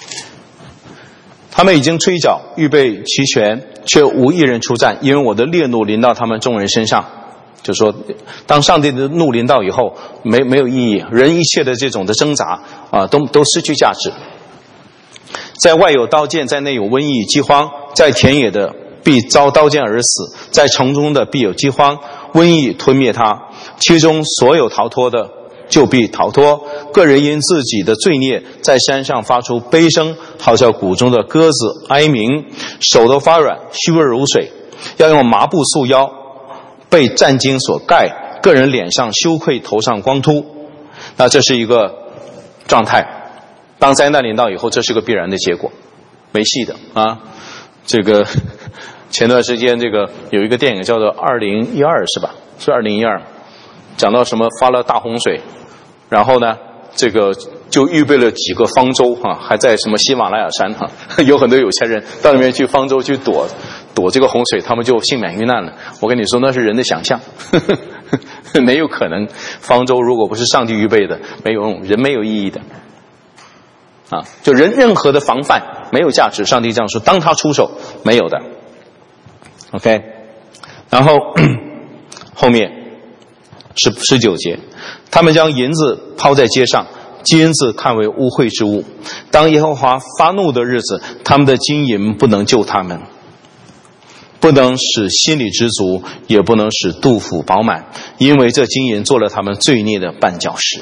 他们已经吹角预备齐全，却无一人出战，因为我的烈怒临到他们众人身上。就说当上帝的怒临到以后，没没有意义，人一切的这种的挣扎啊，都都失去价值。在外有刀剑，在内有瘟疫饥荒，在田野的必遭刀剑而死，在城中的必有饥荒瘟疫吞灭他，其中所有逃脱的就必逃脱。个人因自己的罪孽在山上发出悲声，好像谷中的鸽子哀鸣，手都发软，虚而如水，要用麻布束腰，被战巾所盖，个人脸上羞愧，头上光秃。那这是一个状态，当灾难临到以后，这是个必然的结果，没戏的啊。这个前段时间这个有一个电影叫做二零一二是吧？是二零一二，讲到什么发了大洪水，然后呢这个就预备了几个方舟哈、啊，还在什么喜马拉雅山哈、啊，有很多有钱人到里面去方舟去躲躲这个洪水，他们就幸免遇难了。我跟你说那是人的想象，呵呵，没有可能。方舟如果不是上帝预备的，没有用，人没有意义的啊，就人任何的防范没有价值。上帝这样说，当他出手没有的。OK， 然后后面是十九节，他们将银子抛在街上，金子看为污秽之物。当耶和华发怒的日子，他们的金银不能救他们，不能使心里知足，也不能使肚腹饱满，因为这金银做了他们罪孽的绊脚石。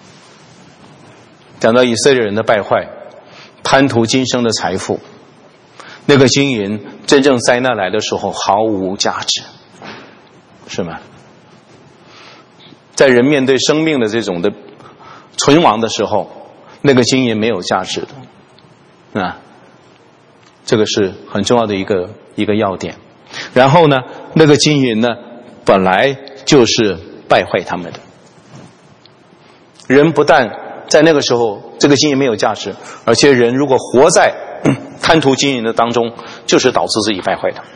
讲到以色列人的败坏，贪图今生的财富，那个金银真正灾难来的时候毫无价值，是吗？在人面对生命的这种的存亡的时候，那个金银没有价值的啊，这个是很重要的一个一个要点。然后呢，那个金银呢本来就是败坏他们的。人不但在那个时候这个金银没有价值，而且人如果活在贪图金银的当中，就是导致自己败坏的，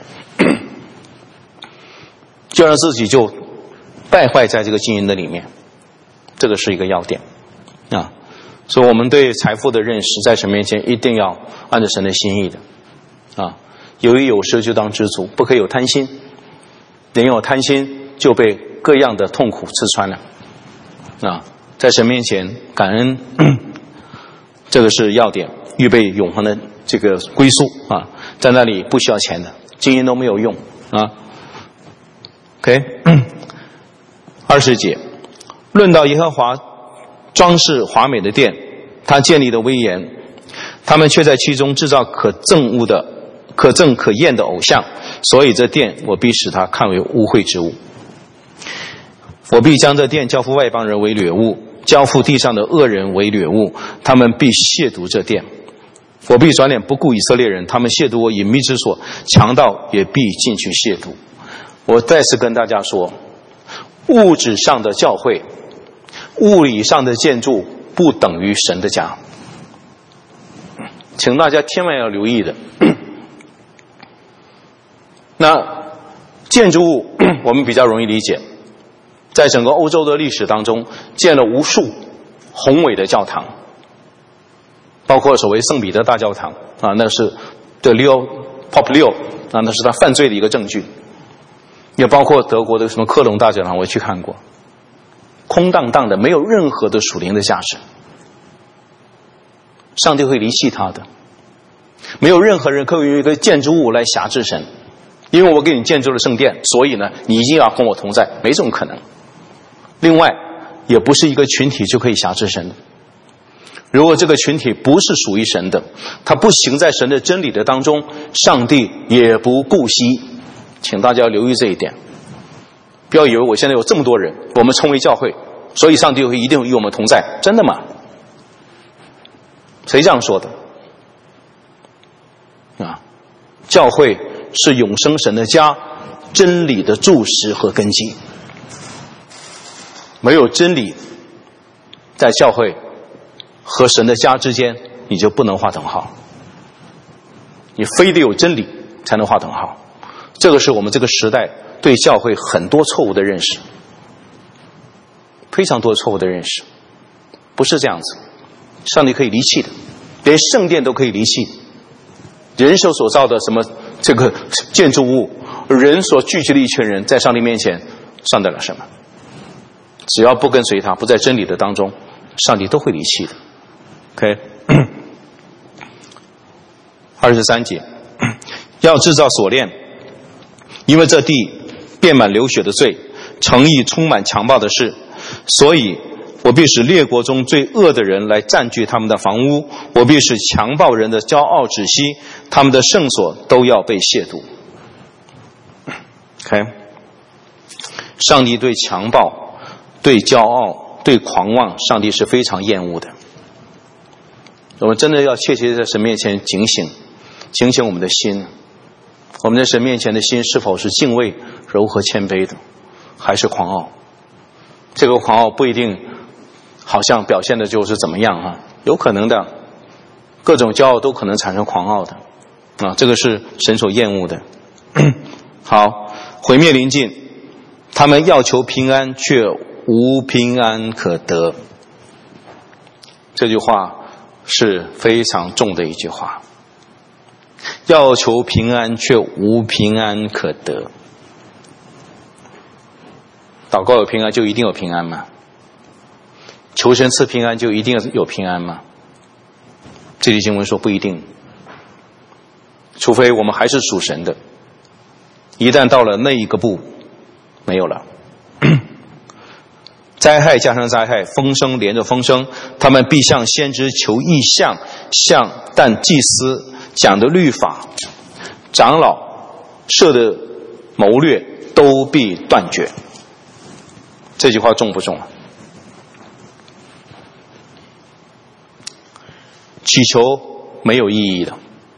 就让自己就败坏在这个金银的里面，这个是一个要点啊。所以我们对财富的认识，在神面前一定要按照神的心意的啊。有余有失就当知足，不可以有贪心。人有贪心，就被各样的痛苦刺穿了啊。 在神面前感恩，这个是要点，预备永恒的这个归宿啊，在那里不需要钱的，金银都没有用啊。OK， 二十节，论到耶和华装饰华美的殿，他建立的威严，他们却在其中制造可憎恶的、可憎可厌的偶像，所以这殿我必使他看为污秽之物。我必将这殿交付外邦人为掠物，交付地上的恶人为掠物，他们必亵渎这殿。我必转脸不顾以色列人，他们亵渎我隐秘之所，强盗也必进去亵渎。我再次跟大家说，物质上的教会，物理上的建筑不等于神的家，请大家千万要留意的。那建筑物我们比较容易理解，在整个欧洲的历史当中，建了无数宏伟的教堂，包括所谓圣彼得大教堂啊，那是对 Leo Pope Leo 啊，那是他犯罪的一个证据。也包括德国的什么科隆大教堂，我去看过，空荡荡的，没有任何的属灵的价值。上帝会离弃他的，没有任何人可以用一个建筑物来辖制神，因为我给你建筑了圣殿，所以呢，你一定要跟我同在，没这种可能。另外，也不是一个群体就可以辖制神的。如果这个群体不是属于神的，他不行在神的真理的当中，上帝也不顾惜。请大家要留意这一点，不要以为我现在有这么多人，我们称为教会，所以上帝会一定与我们同在，真的吗？谁这样说的？啊，教会是永生神的家，真理的柱石和根基。没有真理，在教会和神的家之间，你就不能画等号。你非得有真理才能画等号。这个是我们这个时代对教会很多错误的认识，非常多错误的认识，不是这样子。上帝可以离弃的，连圣殿都可以离弃。人手所造的什么这个建筑物，人所聚集的一群人，在上帝面前算得了什么？只要不跟随他，不在真理的当中，上帝都会离弃的。OK， 二十三节，要制造锁链。因为这地遍满流血的罪，城邑充满强暴的事，所以我必使列国中最恶的人来占据他们的房屋，我必使强暴人的骄傲止息，他们的圣所都要被亵渎。OK， 上帝对强暴、对骄傲、对狂妄，上帝是非常厌恶的。我们真的要切切在神面前警醒，警醒我们的心。我们在神面前的心是否是敬畏、柔和、谦卑的，还是狂傲？这个狂傲不一定好像表现的就是怎么样啊，有可能的，各种骄傲都可能产生狂傲的啊，这个是神所厌恶的。好，毁灭临近，他们要求平安，却无平安可得。这句话是非常重的一句话。要求平安，却无平安可得。祷告有平安，就一定有平安吗？求神赐平安，就一定有平安吗？这里经文说不一定，除非我们还是属神的。一旦到了那一个步，没有了。灾害加上灾害，风声连着风声，他们必向先知求异象，向但祭司讲的律法，长老设的谋略都必断绝。这句话重不重？祈求没有意义的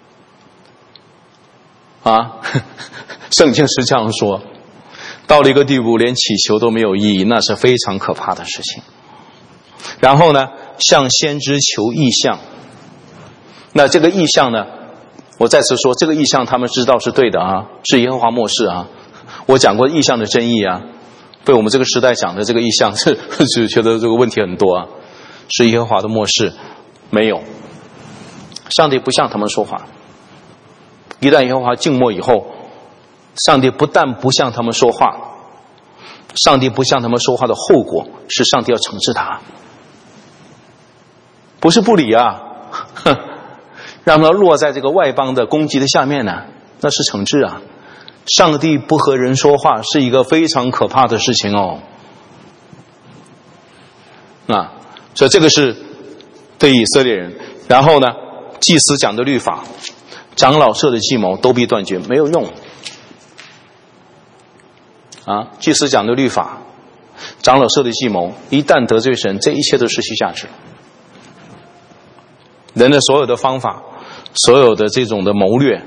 啊，圣经是这样说，到了一个地步连祈求都没有意义，那是非常可怕的事情。然后呢，向先知求异象，那这个异象呢，我再次说，这个异象他们知道是对的啊，是耶和华默示啊。我讲过异象的真义啊，被我们这个时代讲的这个异象是是觉得这个问题很多啊，是耶和华的默示，没有。上帝不向他们说话，一旦耶和华静默以后，上帝不但不向他们说话，上帝不向他们说话的后果是上帝要惩治他。 不是不理啊，让他落在这个外邦的攻击的下面呢，那是惩治啊。上帝不和人说话是一个非常可怕的事情哦。啊，所以这个是对以色列人。然后呢，祭司讲的律法，长老设的计谋都必断绝，没有用。啊，祭司讲的律法，长老设的计谋，一旦得罪神，这一切都失去价值。人的所有的方法，所有的这种的谋略，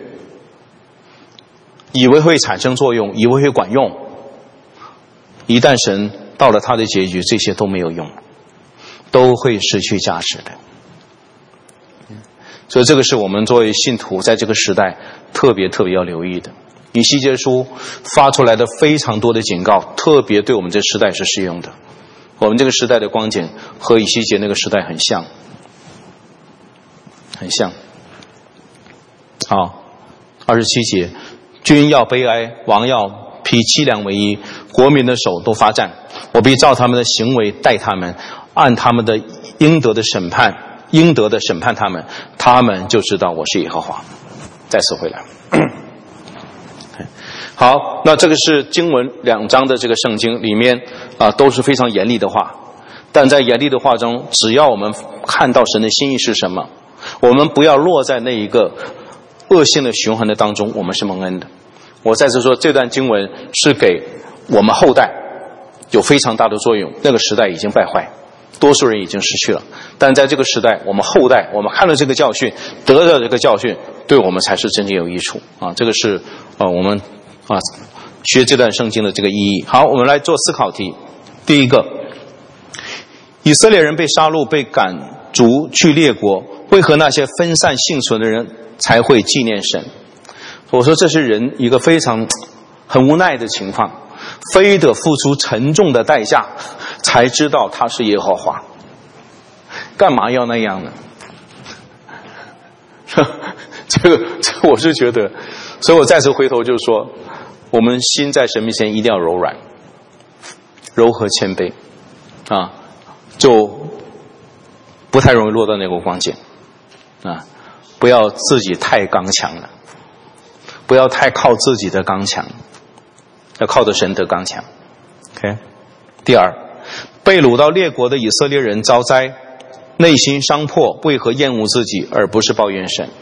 以为会产生作用，以为会管用，一旦神到了他的结局，这些都没有用，都会失去价值的。所以这个是我们作为信徒在这个时代特别特别要留意的。以西结书发出来的非常多的警告，特别对我们这时代是适用的。我们这个时代的光景和以西结那个时代很像，很像。好，二十七节，君要悲哀，王要披凄凉为衣，国民的手都发战，我必照他们的行为待他们，按他们的应得的审判，应得的审判他们，他们就知道我是耶和华。再次回来。好，那这个是经文两章的这个圣经里面啊，都是非常严厉的话。但在严厉的话中，只要我们看到神的心意是什么，我们不要落在那一个恶性的循环的当中，我们是蒙恩的。我再次说，这段经文是给我们后代有非常大的作用。那个时代已经败坏，多数人已经失去了，但在这个时代，我们后代我们看了这个教训，得到这个教训，对我们才是真正有益处啊！这个是啊，我们啊学这段圣经的这个意义。好，我们来做思考题。第一个，以色列人被杀戮，被赶逐去列国，为何那些分散幸存的人才会纪念神？我说这是人一个非常很无奈的情况，非得付出沉重的代价才知道他是耶和华，干嘛要那样呢？这个这我是觉得，所以我再次回头就是说，我们心在神面前一定要柔软、柔和谦卑啊，就不太容易落到那个光景啊！不要自己太刚强了，不要太靠自己的刚强，要靠着神的刚强。OK， 第二，被掳到列国的以色列人遭灾，内心伤破，为何厌恶自己而不是抱怨神？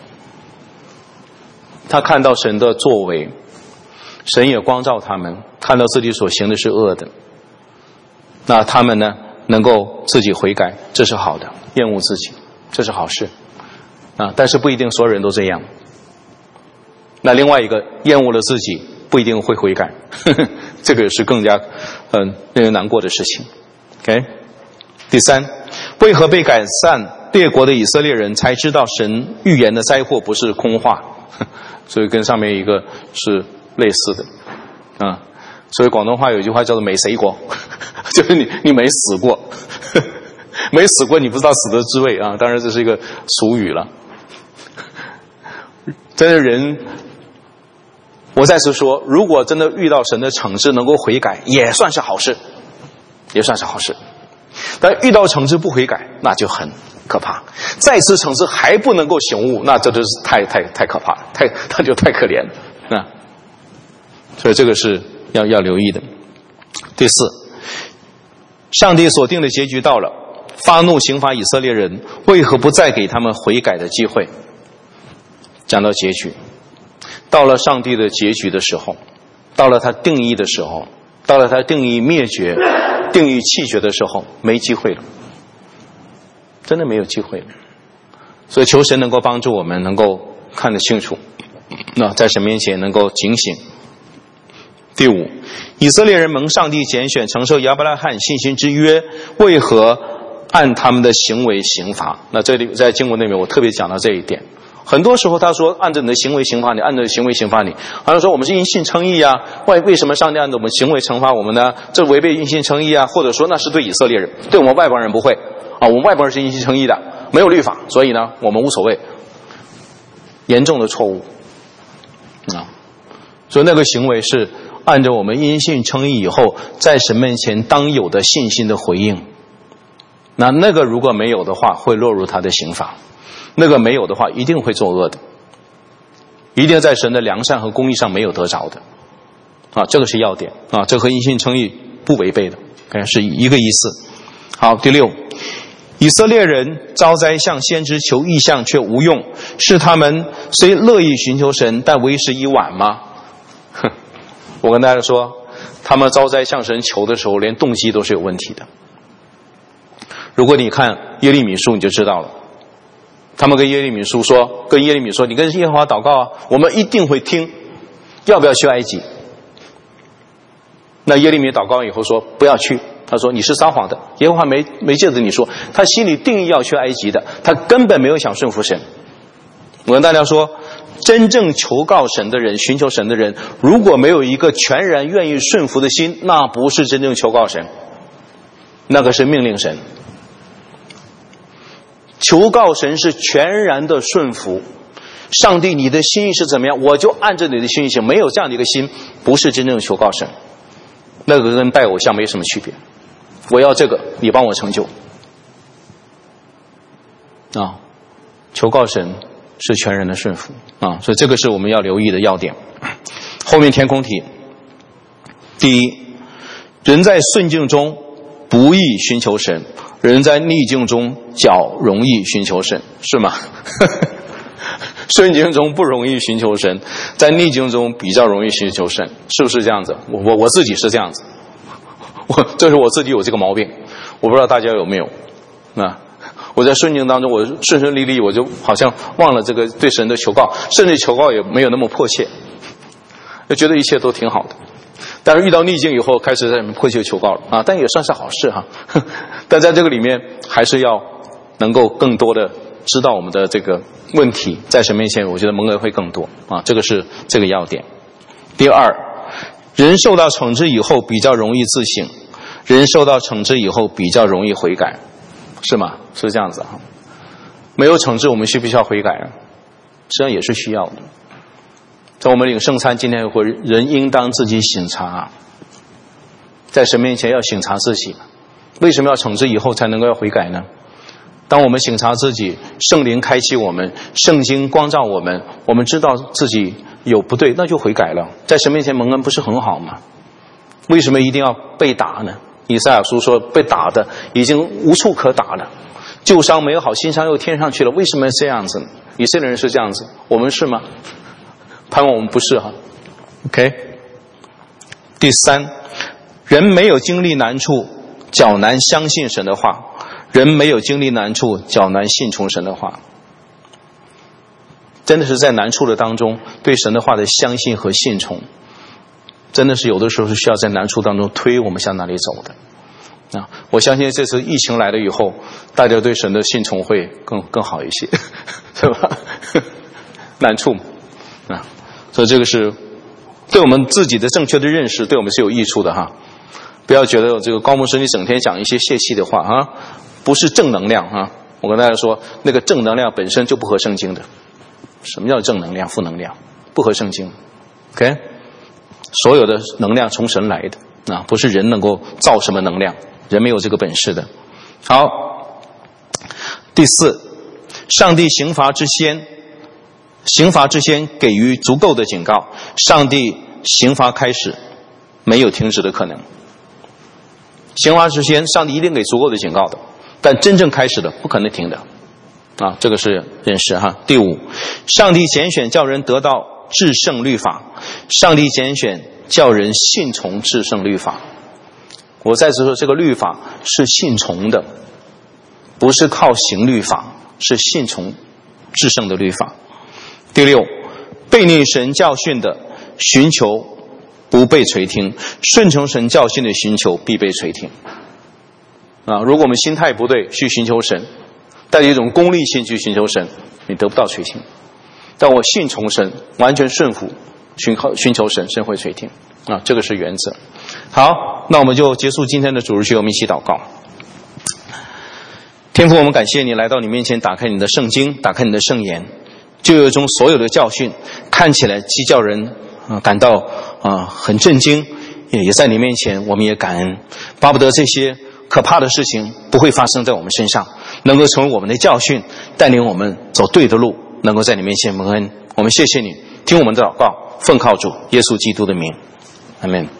他看到神的作为，神也光照他们，看到自己所行的是恶的，那他们呢能够自己悔改，这是好的，厌恶自己这是好事啊，但是不一定所有人都这样。那另外一个厌恶了自己不一定会悔改，呵呵，这个是更加嗯令人难过的事情。 OK， 第三，为何被赶散列国的以色列人才知道神预言的灾祸不是空话？所以跟上面一个是类似的啊。所以广东话有一句话叫做没死过，就是你你没死过，没死过你不知道死的滋味啊。当然这是一个俗语了。真的人，我再次说，如果真的遇到神的惩治能够悔改，也算是好事，也算是好事。但遇到惩治不悔改，那就很可怕。再次惩治还不能够醒悟，那这就是太太太可怕了，太那就太可怜了啊！所以这个是要要留意的。第四，上帝所定的结局到了，发怒刑罚以色列人，为何不再给他们悔改的机会？讲到结局，到了上帝的结局的时候，到了他定义的时候，到了他定义灭绝、定义弃绝的时候，没机会了，真的没有机会了。所以求神能够帮助我们能够看得清楚，那在神面前能够警醒。第五，以色列人蒙上帝拣选，承受亚伯拉罕信心之约，为何按他们的行为刑罚？那这里在经文里面我特别讲到这一点。很多时候他说按照你的行为刑罚你，按照行为刑罚你，好像说我们是因信称义啊，为为什么上帝按照我们行为惩罚我们呢？这违背因信称义啊，或者说那是对以色列人，对我们外邦人不会啊，我们外邦人是因信称义的，没有律法，所以呢我们无所谓。严重的错误啊！所以那个行为是按照我们因信称义以后在神面前当有的信心的回应那那个如果没有的话，会落入他的刑罚；那个没有的话，一定会作恶的，一定在神的良善和公义上没有得着的。啊，这个是要点啊，这和因信称义不违背的，看是一个意思。好，第六，以色列人遭灾向先知求异象却无用，是他们虽乐意寻求神，但为时已晚吗？哼，我跟大家说，他们遭灾向神求的时候，连动机都是有问题的。如果你看耶利米书，你就知道了。他们跟耶利米书说，跟耶利米说，你跟耶和华祷告啊，我们一定会听，要不要去埃及？那耶利米祷告以后说不要去，他说你是撒谎的，耶和华没没借着你说，他心里定义要去埃及的，他根本没有想顺服神。我跟大家说，真正求告神的人，寻求神的人，如果没有一个全然愿意顺服的心，那不是真正求告神，那个是命令神。求告神是全然的顺服，上帝你的心意是怎么样，我就按照你的心意行，没有这样的一个心，不是真正求告神，那个跟拜偶像没什么区别。我要这个，你帮我成就啊！求告神是全然的顺服啊，所以这个是我们要留意的要点。后面填空题，第一，人在顺境中不易寻求神，人在逆境中较容易寻求神，是吗？顺境中不容易寻求神，在逆境中比较容易寻求神，是不是这样子？我我我自己是这样子，我这是我自己有这个毛病，我不知道大家有没有。啊，我在顺境当中，我顺顺利利，我就好像忘了这个对神的求告，甚至求告也没有那么迫切，就觉得一切都挺好的。但是遇到逆境以后，开始在迫切求告了啊，但也算是好事哈。但在这个里面，还是要能够更多的知道我们的这个问题，在神面前，我觉得蒙恩会更多啊，这个是这个要点。第二，人受到惩治以后比较容易自省，人受到惩治以后比较容易悔改，是吗？是这样子哈。没有惩治，我们需不需要悔改啊？实际上也是需要的。在我们领圣餐今天会，人应当自己省察，在神面前要省察自己。为什么要惩治以后才能够要悔改呢？当我们省察自己，圣灵开启我们，圣经光照我们，我们知道自己有不对，那就悔改了。在神面前蒙恩不是很好吗？为什么一定要被打呢？以赛亚书说被打的已经无处可打了，旧伤没有好，新伤又添上去了。为什么这样子呢？以色列人是这样子，我们是吗？盼望我们不是哈。 OK。 第三，人没有经历难处，较难相信神的话，人没有经历难处，较难信从神的话。真的是在难处的当中，对神的话的相信和信从，真的是有的时候是需要在难处当中推我们向哪里走的啊！我相信这次疫情来了以后，大家对神的信从会更更好一些，对吧？难处啊，所以这个是对我们自己的正确的认识，对我们是有益处的哈。不要觉得这个高牧师你整天讲一些泄气的话啊，不是正能量啊！我跟大家说，那个正能量本身就不合圣经的。什么叫正能量、负能量？不合圣经。OK， 所有的能量从神来的啊，不是人能够造什么能量，人没有这个本事的。好，第四，上帝刑罚之先，刑罚之先给予足够的警告，上帝刑罚开始没有停止的可能。刑罚之先，上帝一定给足够的警告的，但真正开始的不可能停的啊，这个是认识哈。第五，上帝拣选叫人得到至圣律法，上帝拣选叫人信从至圣律法。我再次说，这个律法是信从的，不是靠行律法，是信从至圣的律法。第六，背逆神教训的寻求不被垂听，顺从神教训的寻求必被垂听啊！如果我们心态不对去寻求神，带着一种功利性去寻求神，你得不到垂听。但我信从神，完全顺服寻求寻求神，神会垂听啊！这个是原则。好，那我们就结束今天的主日学，我们一起祷告。天父，我们感谢你来到你面前，打开你的圣经，打开你的圣言，就有中所有的教训看起来既叫人啊感到啊很震惊，也也在你面前我们也感恩，巴不得这些可怕的事情不会发生在我们身上，能够成为我们的教训，带领我们走对的路，能够在你面前蒙恩。我们谢谢你，听我们的祷告，奉靠主耶稣基督的名，阿们。